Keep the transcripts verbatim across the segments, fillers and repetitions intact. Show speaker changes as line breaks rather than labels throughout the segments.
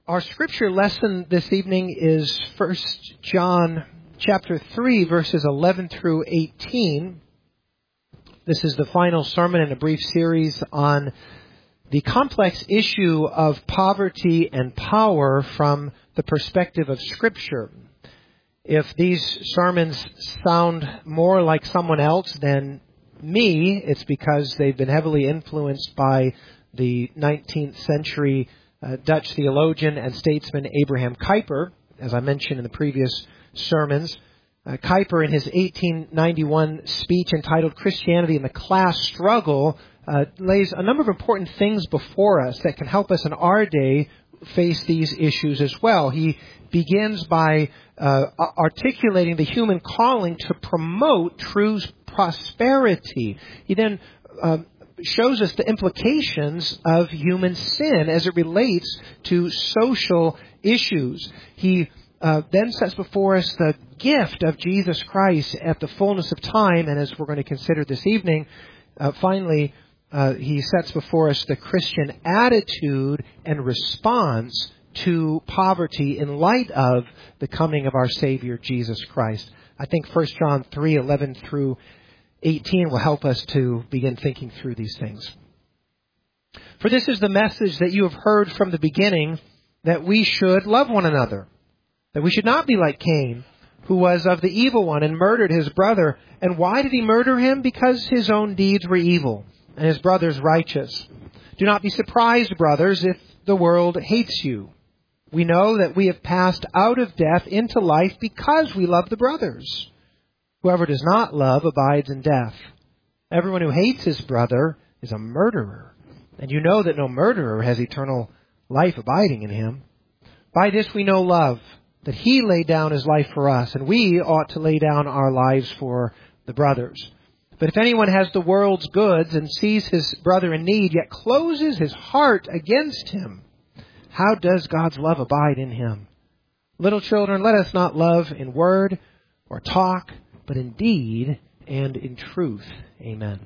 Our scripture lesson this evening is First John chapter three, verses eleven through eighteen. This is the final sermon in a brief series on the complex issue of poverty and power from the perspective of Scripture. If these sermons sound more like someone else than me, it's because they've been heavily influenced by the nineteenth century uh, Dutch theologian and statesman Abraham Kuyper, as I mentioned in the previous sermons. Uh, Kuyper, in his eighteen ninety-one speech entitled Christianity and the Class Struggle, uh, lays a number of important things before us that can help us in our day face these issues as well. He begins by uh, articulating the human calling to promote true prosperity. He then uh, shows us the implications of human sin as it relates to social issues. He uh, then sets before us the gift of Jesus Christ at the fullness of time, and as we're going to consider this evening, uh, finally, uh, he sets before us the Christian attitude and response to poverty in light of the coming of our Savior, Jesus Christ. I think First John three, eleven through eighteen will help us to begin thinking through these things. For this is the message that you have heard from the beginning, that we should love one another, that we should not be like Cain, who was of the evil one and murdered his brother. And why did he murder him? Because his own deeds were evil and his brother's righteous. Do not be surprised, brothers, if the world hates you. We know that we have passed out of death into life because we love the brothers. Whoever does not love abides in death. Everyone who hates his brother is a murderer. And you know that no murderer has eternal life abiding in him. By this we know love, that he laid down his life for us, and we ought to lay down our lives for the brothers. But if anyone has the world's goods and sees his brother in need, yet closes his heart against him, how does God's love abide in him? Little children, let us not love in word or talk, but in deed and in truth. Amen.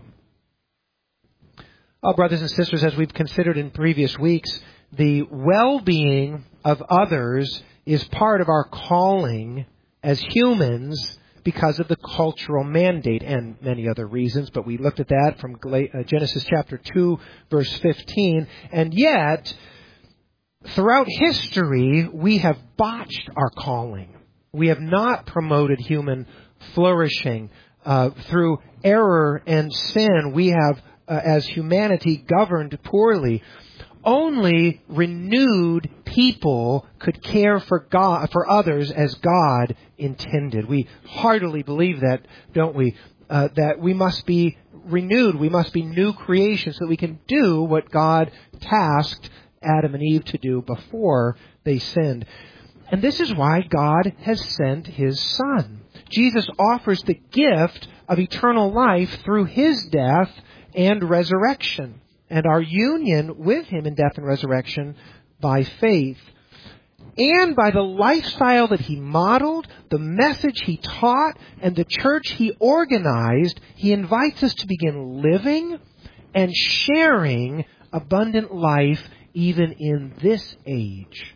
Oh, brothers and sisters, as we've considered in previous weeks, the well-being of others is part of our calling as humans because of the cultural mandate and many other reasons. But we looked at that from Genesis chapter two, verse fifteen. And yet, throughout history, we have botched our calling. We have not promoted human flourishing. Uh, through error and sin, we have, uh, as humanity, governed poorly. Only renewed people could care for God, for others as God intended. We heartily believe that, don't we? Uh, that we must be renewed. We must be new creations so that we can do what God tasked Adam and Eve to do before they sinned. And this is why God has sent His Son. Jesus offers the gift of eternal life through His death and resurrection, and our union with Him in death and resurrection by faith. And by the lifestyle that He modeled, the message He taught, and the church He organized, He invites us to begin living and sharing abundant life even in this age.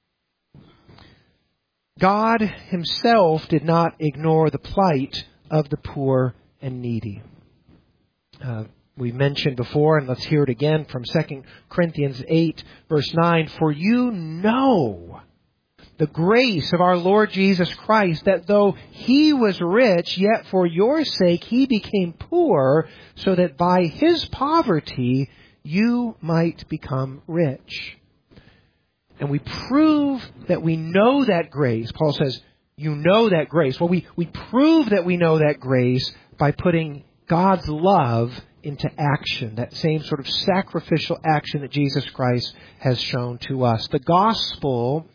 God Himself did not ignore the plight of the poor and needy. Uh, we mentioned before, and let's hear it again from Second Corinthians eight, verse nine, for you know the grace of our Lord Jesus Christ, that though He was rich, yet for your sake He became poor, so that by His poverty you might become rich. And we prove that we know that grace. Paul says, you know that grace. Well, we, we prove that we know that grace by putting God's love into action, that same sort of sacrificial action that Jesus Christ has shown to us. The gospel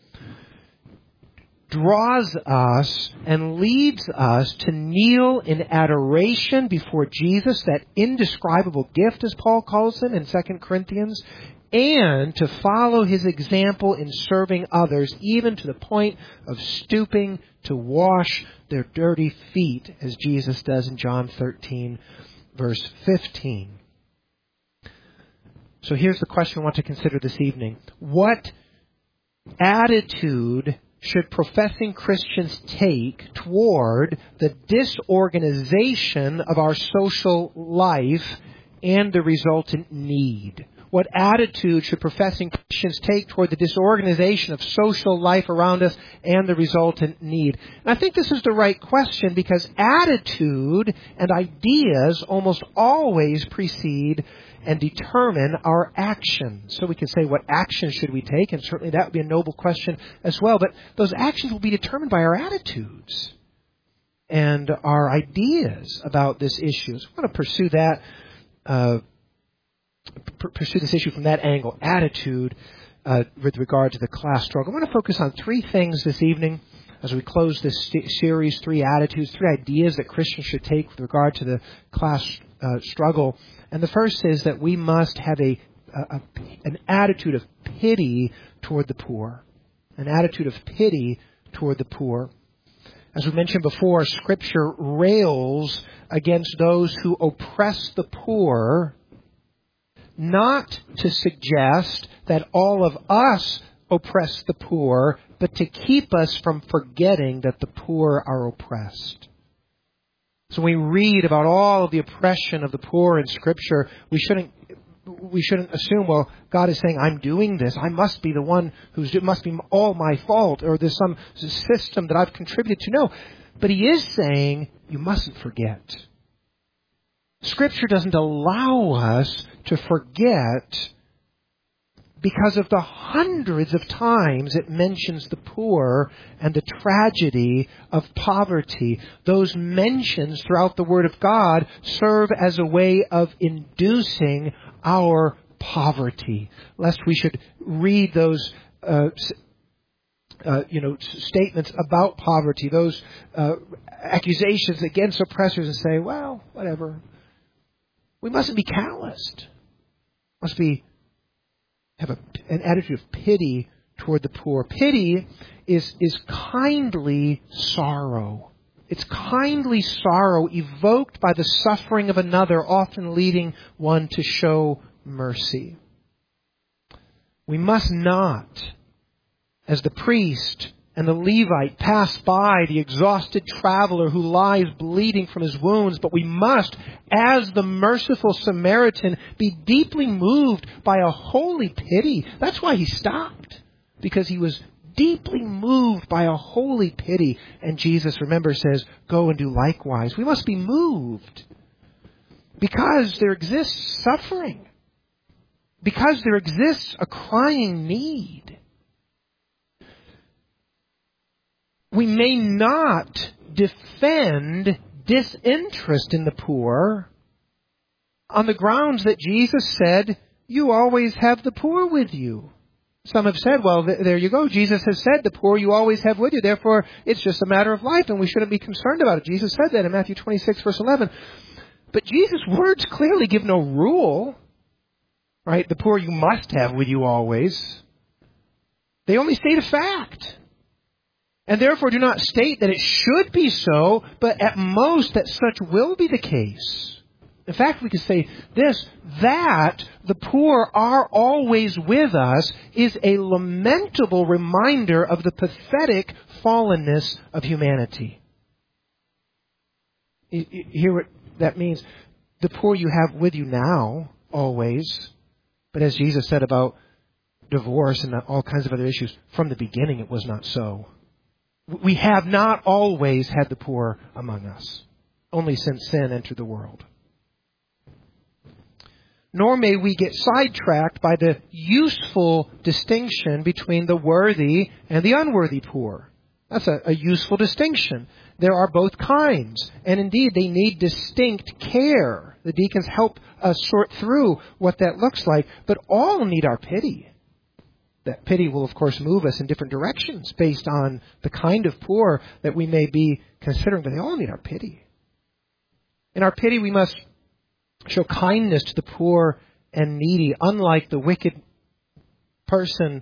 draws us and leads us to kneel in adoration before Jesus, that indescribable gift, as Paul calls him in Second Corinthians, and to follow His example in serving others, even to the point of stooping to wash their dirty feet, as Jesus does in John thirteen, verse fifteen. So here's the question I want to consider this evening. What attitude should professing Christians take toward the disorganization of our social life and the resultant need? What attitude should professing Christians take toward the disorganization of social life around us and the resultant need? And I think this is the right question because attitude and ideas almost always precede and determine our actions. So we can say, what actions should we take? And certainly that would be a noble question as well. But those actions will be determined by our attitudes and our ideas about this issue. So I want to pursue that, uh, p- pursue this issue from that angle, attitude uh, with regard to the class struggle. I want to focus on three things this evening as we close this st- series, three attitudes, three ideas that Christians should take with regard to the class uh, struggle. And the first is that we must have a, a, a an attitude of pity toward the poor. An attitude of pity toward the poor. As we mentioned before, Scripture rails against those who oppress the poor, not to suggest that all of us oppress the poor, but to keep us from forgetting that the poor are oppressed. So when we read about all of the oppression of the poor in Scripture, we shouldn't we shouldn't assume, well, God is saying, I'm doing this. I must be the one who's it must be all my fault, or there's some system that I've contributed to. No, but He is saying you mustn't forget. Scripture doesn't allow us to forget because of the hundreds of times it mentions the poor and the tragedy of poverty. Those mentions throughout the Word of God serve as a way of inducing our poverty, lest we should read those uh, uh, you know, statements about poverty, those uh, accusations against oppressors, and say, well, whatever. We mustn't be calloused. Must be have a, an attitude of pity toward the poor. Pity is, is kindly sorrow. It's kindly sorrow evoked by the suffering of another, often leading one to show mercy. We must not, as the priest and the Levite pass by the exhausted traveler who lies bleeding from his wounds, but we must, as the merciful Samaritan, be deeply moved by a holy pity. That's why he stopped, because he was deeply moved by a holy pity. And Jesus, remember, says, go and do likewise. We must be moved because there exists suffering, because there exists a crying need. We may not defend disinterest in the poor on the grounds that Jesus said, you always have the poor with you. Some have said, well, th- there you go. Jesus has said the poor you always have with you. Therefore, it's just a matter of life and we shouldn't be concerned about it. Jesus said that in Matthew twenty-six, verse eleven. But Jesus' words clearly give no rule, right? The poor you must have with you always. They only state a fact. And therefore do not state that it should be so, but at most that such will be the case. In fact, we could say this, that the poor are always with us is a lamentable reminder of the pathetic fallenness of humanity. You hear what that means? The poor you have with you now, always. But as Jesus said about divorce and all kinds of other issues, from the beginning it was not so. We have not always had the poor among us, only since sin entered the world. Nor may we get sidetracked by the useful distinction between the worthy and the unworthy poor. That's a, a useful distinction. There are both kinds, and indeed they need distinct care. The deacons help us sort through what that looks like, but all need our pity. That pity will, of course, move us in different directions based on the kind of poor that we may be considering, but they all need our pity. In our pity, we must show kindness to the poor and needy, unlike the wicked person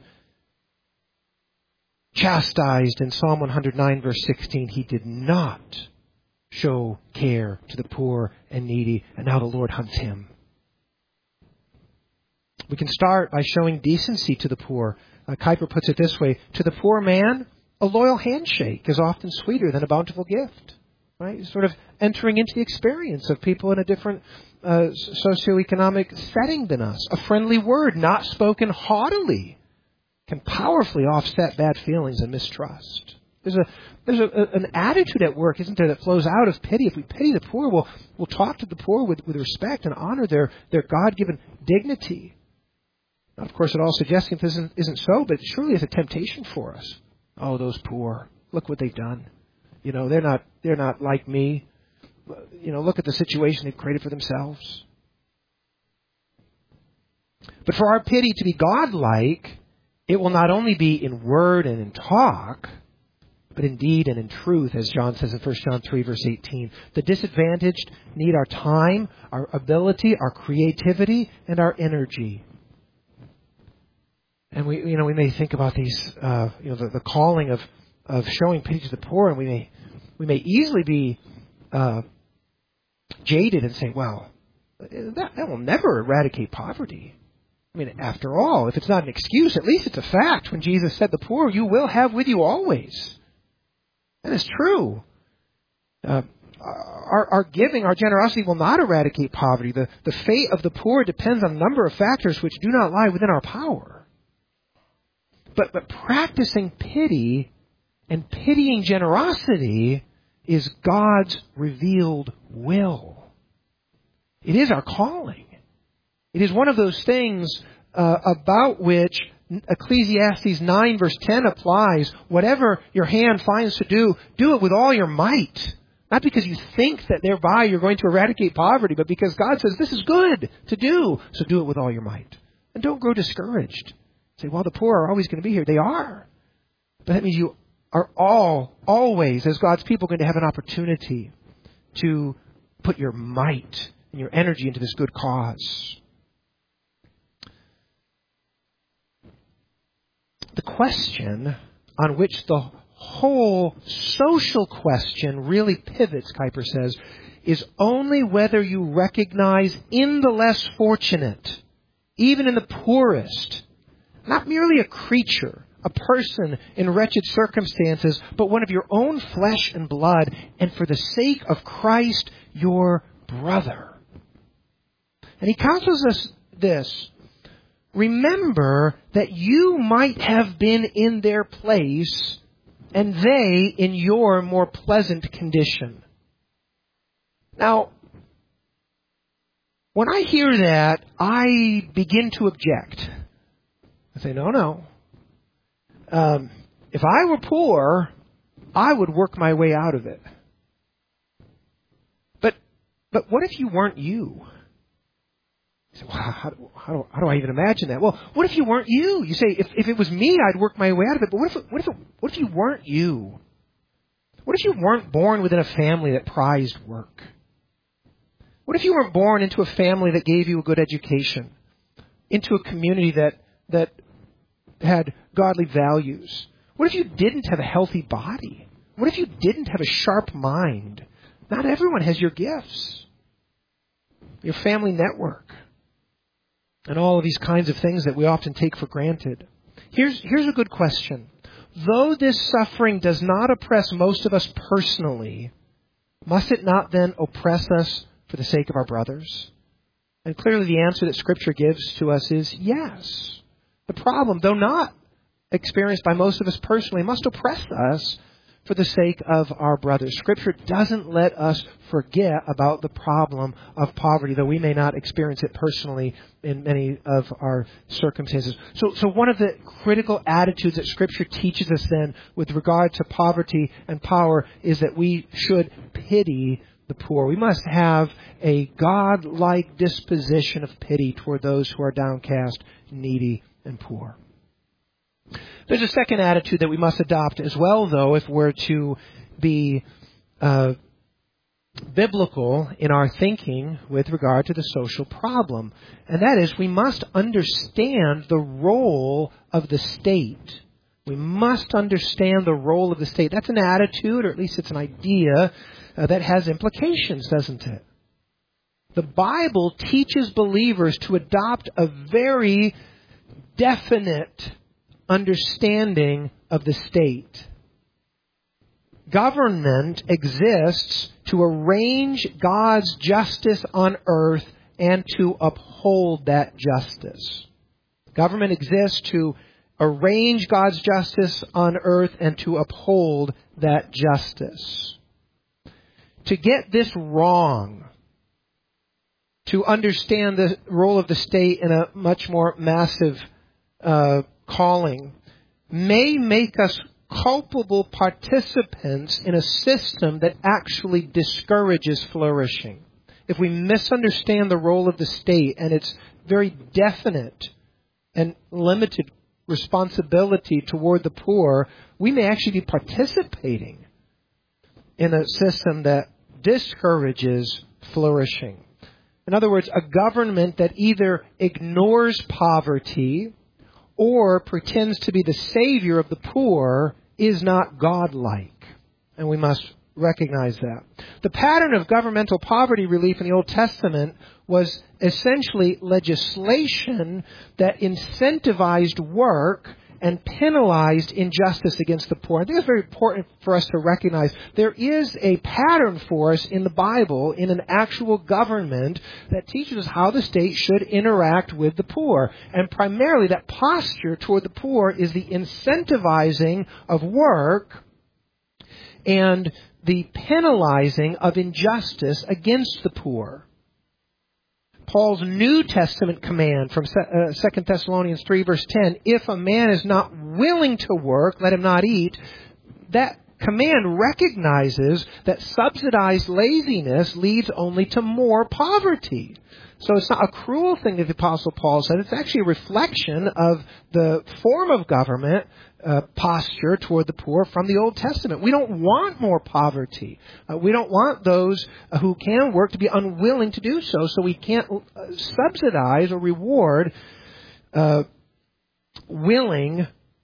chastised in Psalm one hundred nine, verse sixteen. He did not show care to the poor and needy, and now the Lord hunts him. We can start by showing decency to the poor. Uh, Kuyper puts it this way: to the poor man, a loyal handshake is often sweeter than a bountiful gift. Right? Sort of entering into the experience of people in a different uh, socioeconomic setting than us. A friendly word, not spoken haughtily, can powerfully offset bad feelings and mistrust. There's a there's a, a, an attitude at work, isn't there, that flows out of pity. If we pity the poor, we'll we'll talk to the poor with, with respect and honor their their God-given dignity. Now, of course, it all suggesting this isn't, isn't so, but surely it's a temptation for us. Oh, those poor! Look what they've done. You know, they're not they're not like me. You know, look at the situation they've created for themselves. But for our pity to be God-like, it will not only be in word and in talk, but in deed and in truth, as John says in First John three, verse eighteen. The disadvantaged need our time, our ability, our creativity, and our energy. And we, you know, we may think about these, uh, you know, the, the calling of, of showing pity to the poor, and we may we may easily be uh, jaded and say, well, that, that will never eradicate poverty. I mean, after all, if it's not an excuse, at least it's a fact. When Jesus said, the poor you will have with you always. And it's true. Uh, our, our giving, our generosity will not eradicate poverty. The, the fate of the poor depends on a number of factors which do not lie within our power. But, but practicing pity and pitying generosity is God's revealed will. It is our calling. It is one of those things uh, about which Ecclesiastes nine verse ten applies. Whatever your hand finds to do, do it with all your might. Not because you think that thereby you're going to eradicate poverty, but because God says this is good to do. So do it with all your might. And don't grow discouraged. Say, well, the poor are always going to be here. They are. But that means you are all, always, as God's people, going to have an opportunity to put your might and your energy into this good cause. The question on which the whole social question really pivots, Kuyper says, is only whether you recognize in the less fortunate, even in the poorest, not merely a creature, a person in wretched circumstances, but one of your own flesh and blood, and for the sake of Christ, your brother. And he counsels us this: remember that you might have been in their place and they in your more pleasant condition. Now, when I hear that, I begin to object. I say, no, no. Um, if I were poor, I would work my way out of it. But, but what if you weren't you? You say, well, how, do, how, do, how do I even imagine that? Well, what if you weren't you? You say, if, if it was me, I'd work my way out of it. But what if, what if, what if you weren't you? What if you weren't born within a family that prized work? What if you weren't born into a family that gave you a good education? Into a community that, that had godly values? What if you didn't have a healthy body? What if you didn't have a sharp mind? Not everyone has your gifts, your family network, and all of these kinds of things that we often take for granted. Here's, here's a good question. Though this suffering does not oppress most of us personally, must it not then oppress us for the sake of our brothers? And clearly the answer that Scripture gives to us is yes. The problem, though not experienced by most of us personally, must oppress us for the sake of our brothers. Scripture doesn't let us forget about the problem of poverty, though we may not experience it personally in many of our circumstances. So, so one of the critical attitudes that Scripture teaches us then with regard to poverty and power is that we should pity the poor. We must have a God-like disposition of pity toward those who are downcast, needy, and poor. There's a second attitude that we must adopt as well, though, if we're to be uh, biblical in our thinking with regard to the social problem. And that is, we must understand the role of the state. We must understand the role of the state. That's an attitude, or at least it's an idea, uh, that has implications, doesn't it? The Bible teaches believers to adopt a very definite understanding of the state. Government exists to arrange God's justice on earth and to uphold that justice. Government exists to arrange God's justice on earth and to uphold that justice. To get this wrong, to understand the role of the state in a much more massive uh, calling, may make us culpable participants in a system that actually discourages flourishing. If we misunderstand the role of the state and its very definite and limited responsibility toward the poor, we may actually be participating in a system that discourages flourishing. In other words, a government that either ignores poverty or pretends to be the savior of the poor is not godlike. And we must recognize that. The pattern of governmental poverty relief in the Old Testament was essentially legislation that incentivized work and penalized injustice against the poor. I think it's very important for us to recognize there is a pattern for us in the Bible, in an actual government, that teaches us how the state should interact with the poor. And primarily that posture toward the poor is the incentivizing of work and the penalizing of injustice against the poor. Paul's New Testament command from Second Thessalonians three, verse ten, if a man is not willing to work, let him not eat, that command recognizes that subsidized laziness leads only to more poverty. So it's not a cruel thing that the Apostle Paul said. It's actually a reflection of the form of government uh, posture toward the poor from the Old Testament. We don't want more poverty. Uh, we don't want those who can work to be unwilling to do so. So we can't uh, subsidize or reward uh, willing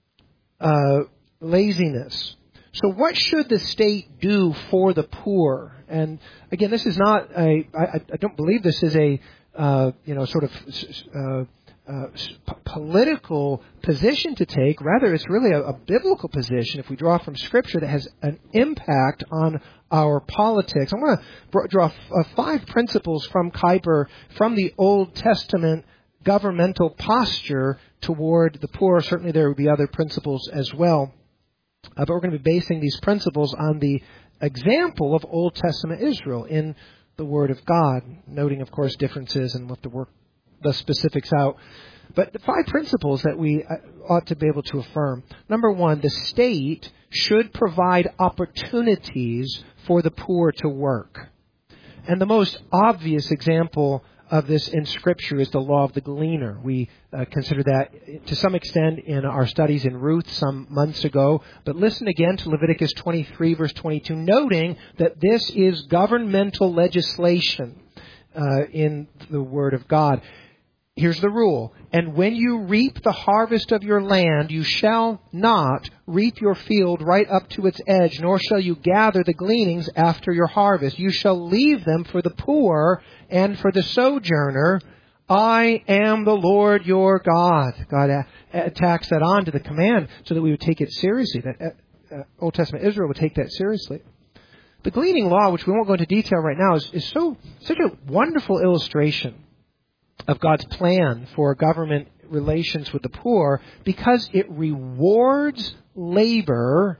uh, laziness. So what should the state do for the poor? And again, this is not a, I, I don't believe this is a, uh, you know, sort of uh, uh, p- political position to take. Rather, it's really a, a biblical position if we draw from Scripture that has an impact on our politics. I want to br- draw f- uh, five principles from Kuyper from the Old Testament governmental posture toward the poor. Certainly there would be other principles as well. Uh, but we're going to be basing these principles on the example of Old Testament Israel in the Word of God, noting, of course, differences and what the work, the specifics out. But the five principles that we ought to be able to affirm. Number one, the state should provide opportunities for the poor to work. And the most obvious example of this in Scripture is the law of the gleaner. We uh, consider that to some extent in our studies in Ruth some months ago. But listen again to Leviticus twenty-three, verse twenty-two, noting that this is governmental legislation uh, in the Word of God. Here's the rule. And when you reap the harvest of your land, you shall not reap your field right up to its edge, nor shall you gather the gleanings after your harvest. You shall leave them for the poor and for the sojourner. I am the Lord your God. God attacks that on to the command so that we would take it seriously, that uh, Old Testament Israel would take that seriously. The gleaning law, which we won't go into detail right now, is, is so such a wonderful illustration of God's plan for government relations with the poor, because it rewards labor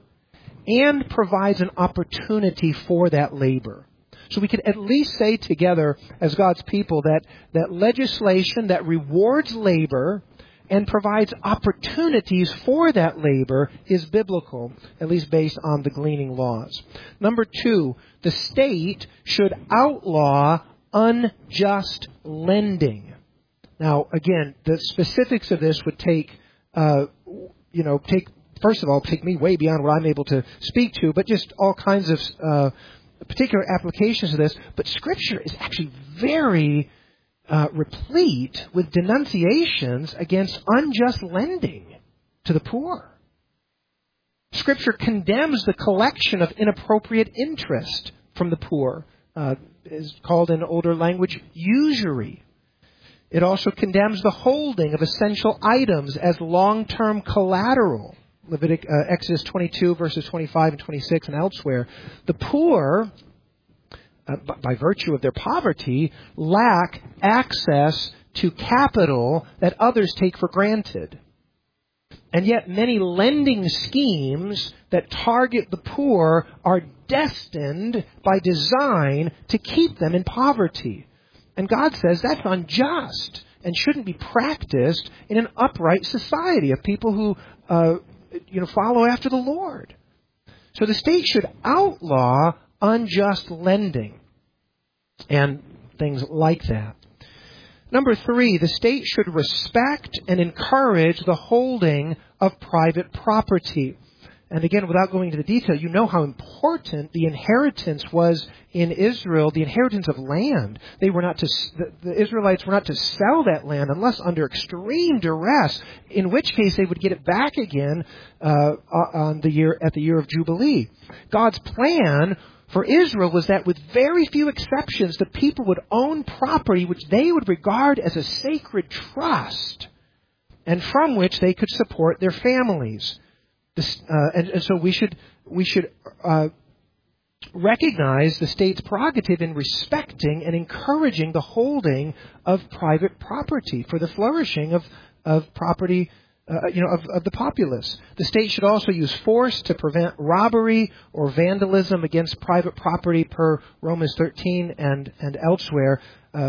and provides an opportunity for that labor. So we could at least say together as God's people that, that legislation that rewards labor and provides opportunities for that labor is biblical, at least based on the gleaning laws. Number two, the state should outlaw unjust lending. Now, again, the specifics of this would take, uh, you know, take, first of all, take me way beyond what I'm able to speak to, but just all kinds of uh, particular applications of this. But Scripture is actually very uh, replete with denunciations against unjust lending to the poor. Scripture condemns the collection of inappropriate interest from the poor. Uh, is called in older language usury. It also condemns the holding of essential items as long-term collateral. Levitic, uh, Exodus twenty-two, verses twenty-five and twenty-six, and elsewhere. The poor, uh, b- by virtue of their poverty, lack access to capital that others take for granted. And yet many lending schemes that target the poor are destined by design to keep them in poverty. And God says that's unjust and shouldn't be practiced in an upright society of people who uh, you know, follow after the Lord. So the state should outlaw unjust lending and things like that. Number three, the state should respect and encourage the holding of private property. And again, without going into the detail, you know how important the inheritance was in Israel, the inheritance of land. They were not to, the, the Israelites were not to sell that land unless under extreme duress, in which case they would get it back again uh, on the year at the year of Jubilee. God's plan for Israel was that with very few exceptions, the people would own property which they would regard as a sacred trust, and from which they could support their families. This, uh, and, and so we should we should uh, recognize the state's prerogative in respecting and encouraging the holding of private property for the flourishing of of property, uh, you know, of, of the populace. The state should also use force to prevent robbery or vandalism against private property, per Romans thirteen and and elsewhere, uh,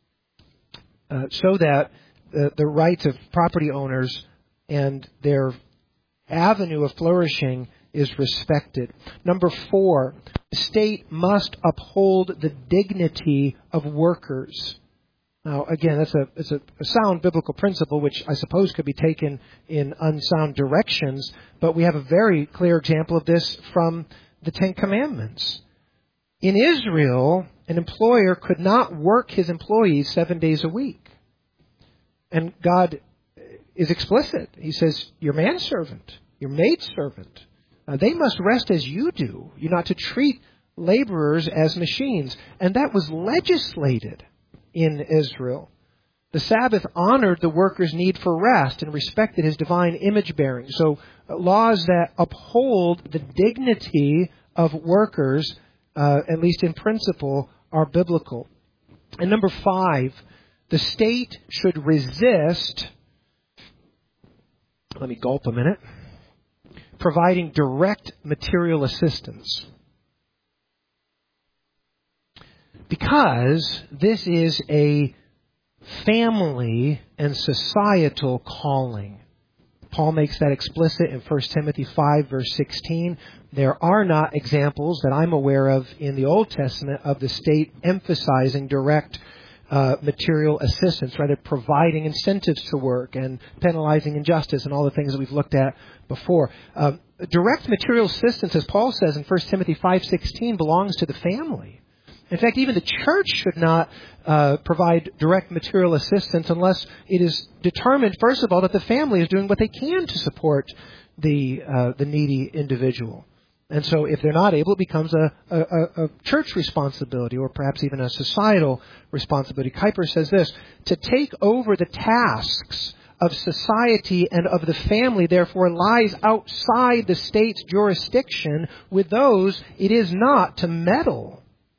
uh, so that the, the rights of property owners and their avenue of flourishing is respected. Number four, the state must uphold the dignity of workers. Now, again, that's a it's a, a sound biblical principle, which I suppose could be taken in unsound directions, but we have a very clear example of this from the Ten Commandments. In Israel, an employer could not work his employees seven days a week. And God is explicit. He says, your manservant, your maidservant, uh, they must rest as you do. You're not to treat laborers as machines. And that was legislated in Israel. The Sabbath honored the worker's need for rest and respected his divine image bearing. So uh, laws that uphold the dignity of workers, uh, at least in principle, are biblical. And number five, the state should resist, let me gulp a minute, providing direct material assistance. Because this is a family and societal calling. Paul makes that explicit in First Timothy five, verse sixteen. There are not examples that I'm aware of in the Old Testament of the state emphasizing direct uh, material assistance, rather providing incentives to work and penalizing injustice and all the things that we've looked at before. Uh, direct material assistance, as Paul says in First Timothy five sixteen, belongs to the family. In fact, even the church should not uh, provide direct material assistance unless it is determined, first of all, that the family is doing what they can to support the uh, the needy individual. And so if they're not able, it becomes a, a, a church responsibility or perhaps even a societal responsibility. Kuyper says this, to take over the tasks of society and of the family, therefore, lies outside the state's jurisdiction. With those, it is not to meddle.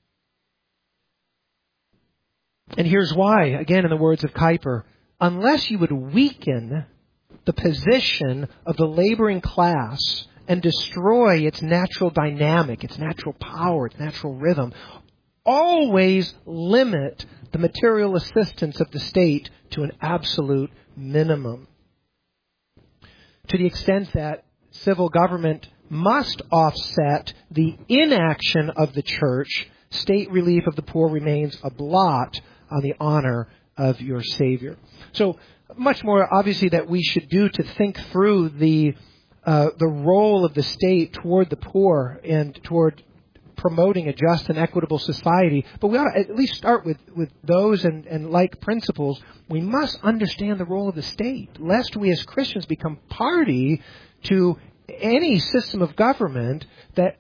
And here's why, again in the words of Kuyper, unless you would weaken the position of the laboring class and destroy its natural dynamic, its natural power, its natural rhythm, always limit the material assistance of the state to an absolute minimum. To the extent that civil government must offset the inaction of the church, state relief of the poor remains a blot on the honor of your Savior. So much more obviously that we should do to think through the uh, the role of the state toward the poor and toward promoting a just and equitable society. But we ought to at least start with, with those and, and like principles. We must understand the role of the state, lest we as Christians become party to any system of government that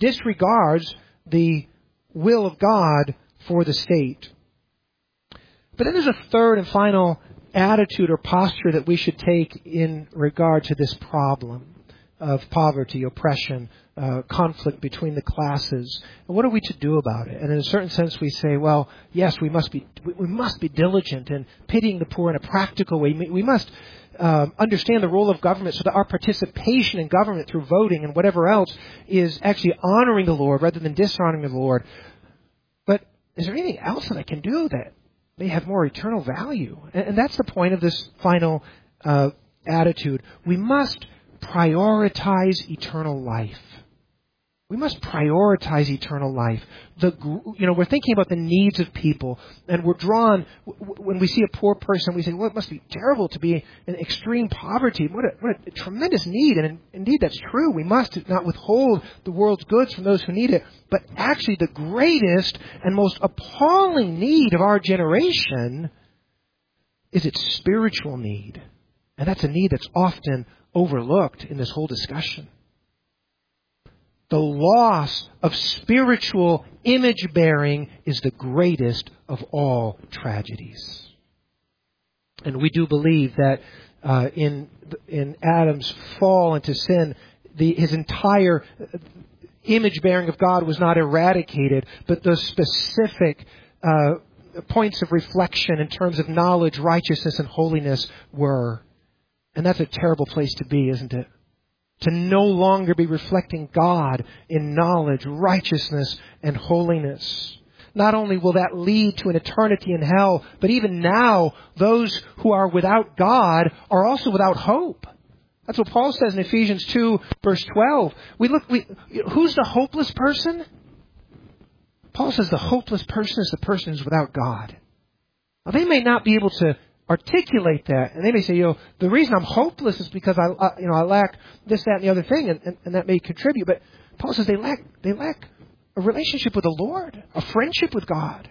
disregards the will of God for the state. But then there's a third and final attitude or posture that we should take in regard to this problem of poverty, oppression, uh, conflict between the classes. And what are we to do about it? And in a certain sense, we say, well, yes, we must be we must be diligent in pitying the poor in a practical way. We must um, understand the role of government so that our participation in government through voting and whatever else is actually honoring the Lord rather than dishonoring the Lord. But is there anything else that I can do that may have more eternal value? And, and that's the point of this final uh, attitude. We must prioritize eternal life. We must prioritize eternal life. The, you know, we're thinking about the needs of people, and we're drawn, when we see a poor person, we say, well, it must be terrible to be in extreme poverty. What a, what a tremendous need. And indeed, that's true. We must not withhold the world's goods from those who need it. But actually, the greatest and most appalling need of our generation is its spiritual need. And that's a need that's often overlooked in this whole discussion. The loss of spiritual image bearing is the greatest of all tragedies. And we do believe that uh, in in Adam's fall into sin, the, his entire image bearing of God was not eradicated, but those specific uh, points of reflection in terms of knowledge, righteousness, and holiness were. And that's a terrible place to be, isn't it? To no longer be reflecting God in knowledge, righteousness, and holiness. Not only will that lead to an eternity in hell, but even now, those who are without God are also without hope. That's what Paul says in Ephesians two, verse twelve. We look, we, who's the hopeless person? Paul says the hopeless person is the person who's without God. Now, they may not be able to articulate that, and they may say, you know, the reason I'm hopeless is because I, I you know, I lack this, that, and the other thing, and, and, and that may contribute. But Paul says they lack, they lack a relationship with the Lord, a friendship with God.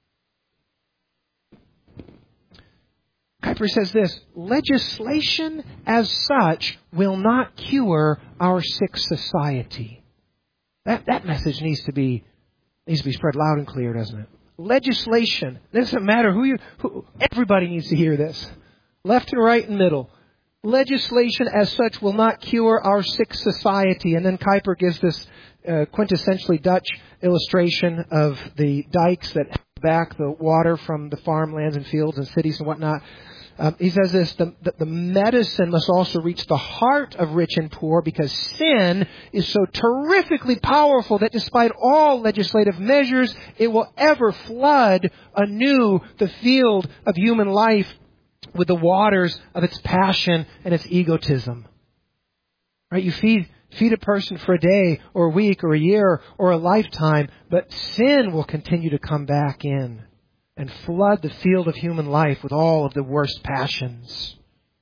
Kuyper says this: legislation as such will not cure our sick society. That that message needs to be needs to be spread loud and clear, doesn't it? Legislation. It doesn't matter who you... Who, everybody needs to hear this. Left and right and middle. Legislation as such will not cure our sick society. And then Kuyper gives this uh, quintessentially Dutch illustration of the dikes that back the water from the farmlands and fields and cities and whatnot. Um, he says this, the, the, the medicine must also reach the heart of rich and poor, because sin is so terrifically powerful that despite all legislative measures, it will ever flood anew the field of human life with the waters of its passion and its egotism. Right? You feed, feed a person for a day or a week or a year or a lifetime, but sin will continue to come back in and flood the field of human life with all of the worst passions.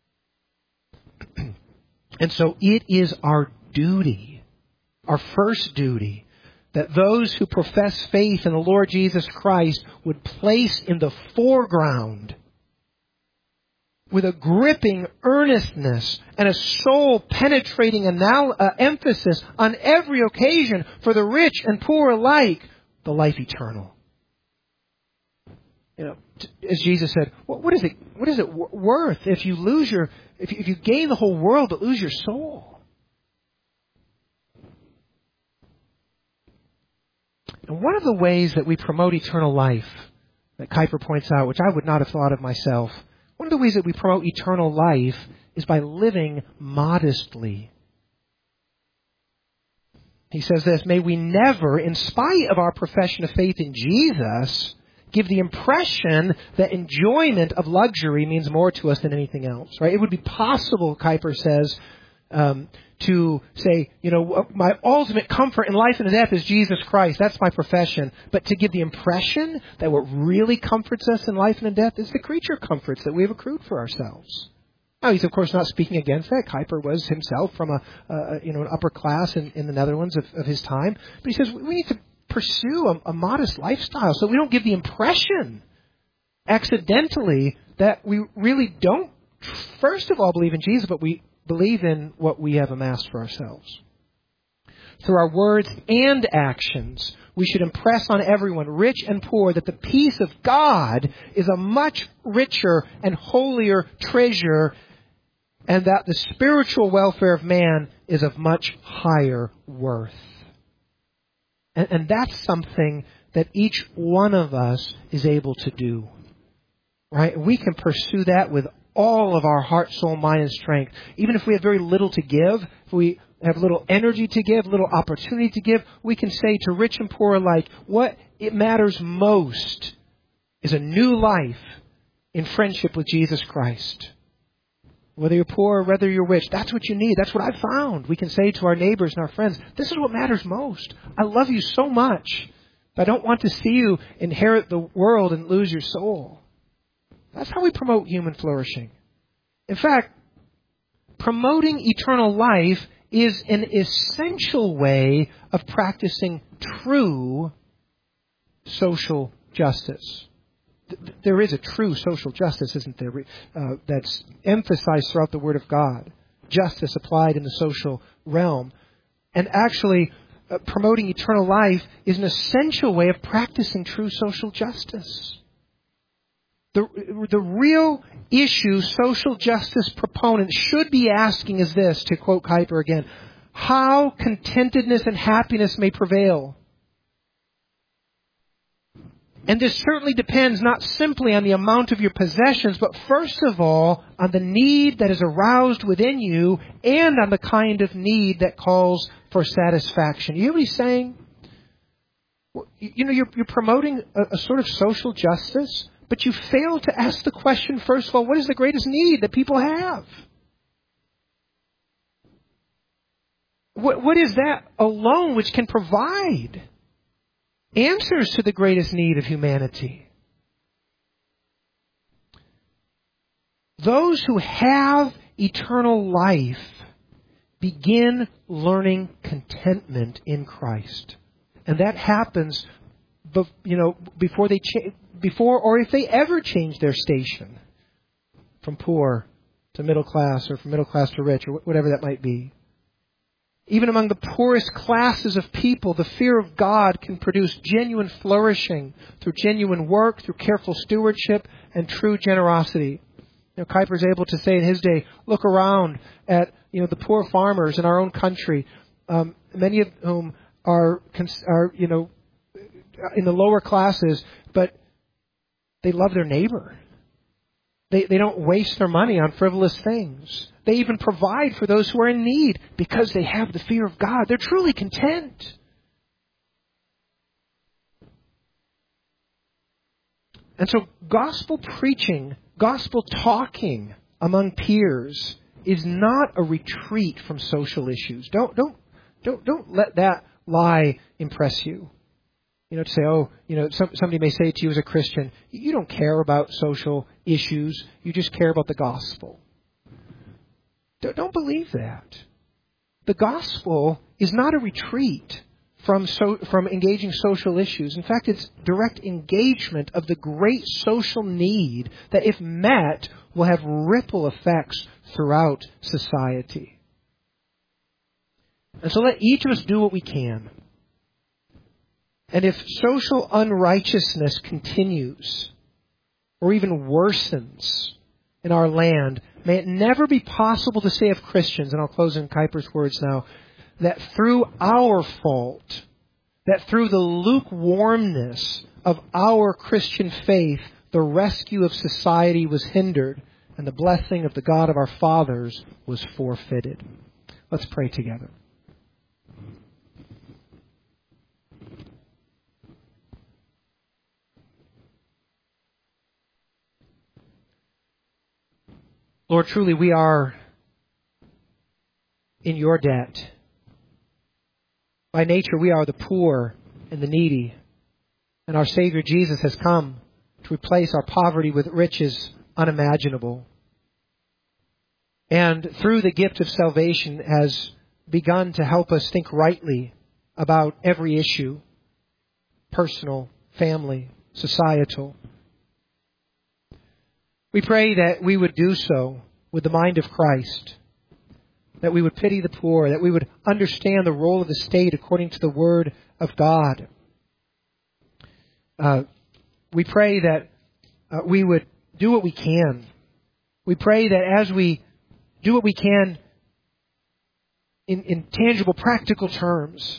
And so it is our duty, our first duty, that those who profess faith in the Lord Jesus Christ would place in the foreground, with a gripping earnestness and a soul-penetrating anal- uh, emphasis on every occasion for the rich and poor alike, the life eternal. You know, as Jesus said, what, what is it? What is it w- worth if you lose your, if you, if you gain the whole world but lose your soul? And one of the ways that we promote eternal life, that Kuyper points out, which I would not have thought of myself, one of the ways that we promote eternal life is by living modestly. He says this: may we never, in spite of our profession of faith in Jesus, give the impression that enjoyment of luxury means more to us than anything else. Right? It would be possible, Kuyper says, um, to say, you know, my ultimate comfort in life and death is Jesus Christ. That's my profession. But to give the impression that what really comforts us in life and in death is the creature comforts that we have accrued for ourselves. Now, he's of course not speaking against that. Kuyper was himself from a, uh, you know, an upper class in, in the Netherlands of, of his time. But he says we need to pursue a, a modest lifestyle so we don't give the impression accidentally that we really don't, first of all, believe in Jesus, but we believe in what we have amassed for ourselves. through our words and actions, we should impress on everyone, rich and poor, that the peace of God is a much richer and holier treasure, and that the spiritual welfare of man is of much higher worth. And, and that's something that each one of us is able to do. Right? We can pursue that with all of our heart, soul, mind, and strength. Even if we have very little to give, if we have little energy to give, little opportunity to give, we can say to rich and poor alike, what it matters most is a new life in friendship with Jesus Christ. Whether you're poor or whether you're rich, that's what you need. That's what I've found. We can say to our neighbors and our friends, this is what matters most. I love you so much. I don't want to see you inherit the world and lose your soul. That's how we promote human flourishing. In fact, promoting eternal life is an essential way of practicing true social justice. There is a true social justice, isn't there, uh, that's emphasized throughout the Word of God. Justice applied in the social realm. And actually, uh, promoting eternal life is an essential way of practicing true social justice. The, the real issue social justice proponents should be asking is this, to quote Kuyper again, how contentedness and happiness may prevail. And this certainly depends not simply on the amount of your possessions, but first of all, on the need that is aroused within you and on the kind of need that calls for satisfaction. You hear what he's saying? You know, you're, you're promoting a, a sort of social justice, but you fail to ask the question, first of all, what is the greatest need that people have? What, what is that alone which can provide answers to the greatest need of humanity? Those who have eternal life begin learning contentment in Christ. And that happens, you know, before they change, before or if they ever change their station from poor to middle class or from middle class to rich or whatever that might be. Even among the poorest classes of people, the fear of God can produce genuine flourishing through genuine work, through careful stewardship, and true generosity. You know, Kuyper is able to say in his day, look around at, you know, the poor farmers in our own country, um, many of whom are, are, you know, in the lower classes, but they love their neighbor. They, they don't waste their money on frivolous things. They even provide for those who are in need because they have the fear of God. They're truly content. And so gospel preaching, gospel talking among peers is not a retreat from social issues. Don't, don't, don't, don't let that lie impress you. You know, to say, oh, you know, some, somebody may say to you as a Christian, you don't care about social issues. You just care about the gospel. Don't, don't believe that. The gospel is not a retreat from so, from engaging social issues. In fact, it's direct engagement of the great social need that, if met, will have ripple effects throughout society. And so let each of us do what we can. And if social unrighteousness continues or even worsens in our land, may it never be possible to say of Christians, and I'll close in Kuyper's words now, that through our fault, that through the lukewarmness of our Christian faith, the rescue of society was hindered and the blessing of the God of our fathers was forfeited. Let's pray together. Lord, truly we are in your debt. By nature, we are the poor and the needy. And our Savior Jesus has come to replace our poverty with riches unimaginable. And through the gift of salvation has begun to help us think rightly about every issue, personal, family, societal. We pray that we would do so with the mind of Christ, that we would pity the poor, that we would understand the role of the state according to the Word of God. Uh, we pray that uh, we would do what we can. We pray that as we do what we can in, in tangible, practical terms,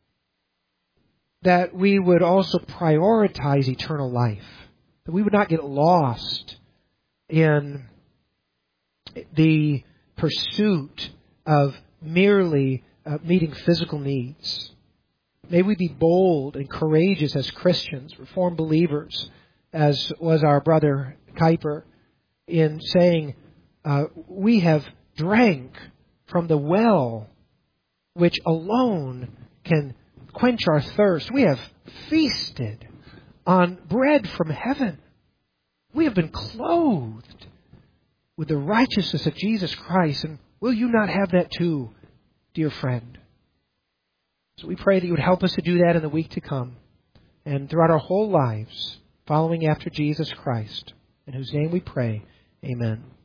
that we would also prioritize eternal life, that we would not get lost in the pursuit of merely uh, meeting physical needs. May we be bold and courageous as Christians, Reformed believers, as was our brother Kuyper, in saying, uh, we have drank from the well which alone can quench our thirst. We have feasted on bread from heaven. We have been clothed with the righteousness of Jesus Christ. And will you not have that too, dear friend? So we pray that you would help us to do that in the week to come and throughout our whole lives, following after Jesus Christ, in whose name we pray. Amen.